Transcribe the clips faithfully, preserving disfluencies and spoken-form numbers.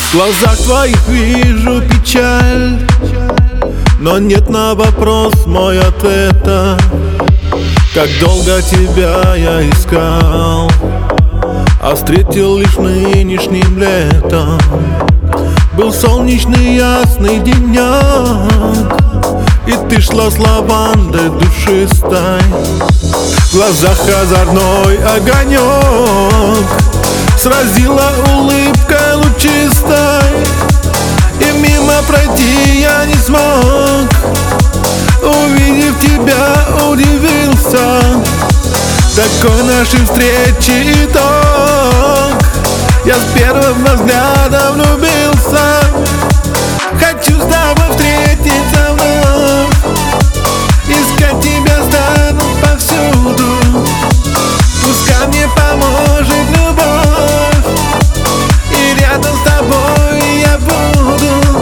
В глазах твоих вижу печаль, но нет на вопрос мой ответа. Как долго тебя я искал, а встретил лишь нынешним летом. Был солнечный ясный денек, и ты шла с лавандой душистой. В глазах озорной огонек, сразила улыбкой лучистой. И мимо пройти я не смог, увидев тебя, удивился. Такой нашей встречи итог, я с первого взгляда влюбился. Хочу с тобой встретиться вновь, искать тебя стану повсюду. Пускай мне поможет любовь, и рядом с тобой я буду.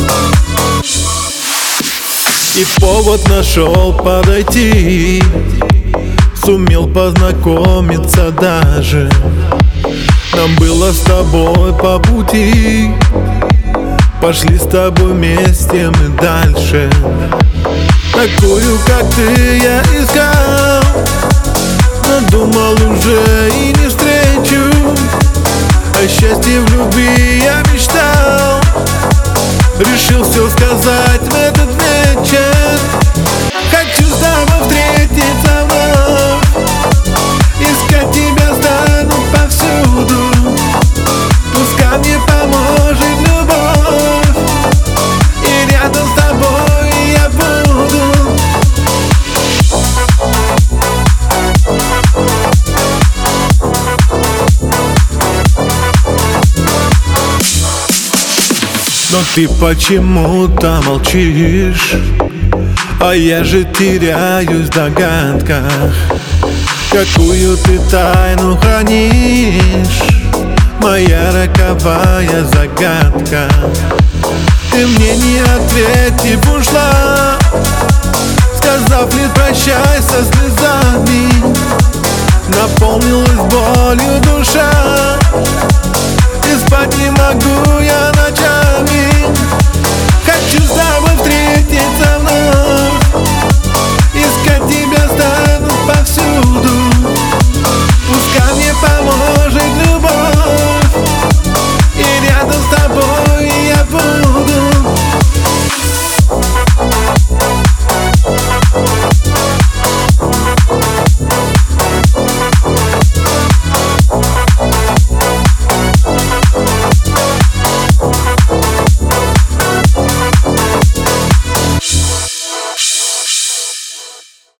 И повод нашел подойти, сумел познакомиться даже. Нам было с тобой по пути, пошли с тобой вместе мы дальше. Такую, как ты, я искал, но думал уже и не встречу. О счастье в любви я мечтал, решил все сказать в этот вечер. Хочу с тобой встретиться вновь, искать тебя стану повсюду. Пускай мне поможет любовь, и рядом с тобой я буду. Но ты почему-то молчишь, а я же теряюсь в догадках. Какую ты тайну хранишь, моя роковая загадка. Ты мне не ответив ушла, сказав лишь прощай со слезами. Наполнилась болью душа, и спать не могу